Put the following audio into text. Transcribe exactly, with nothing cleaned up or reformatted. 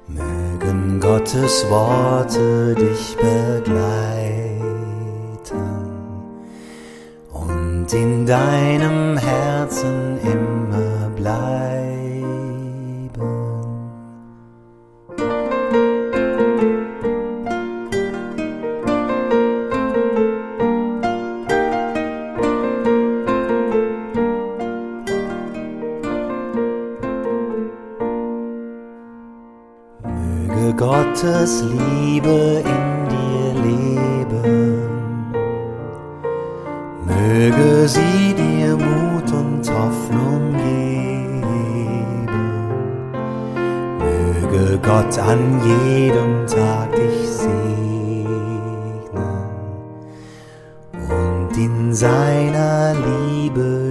Mögen Gottes Worte dich begleiten und in deinem Herzen immer bleiben. Möge Gottes Liebe in dir leben, möge sie dir Mut und Hoffnung geben, möge Gott an jedem Tag dich segnen und in seiner Liebe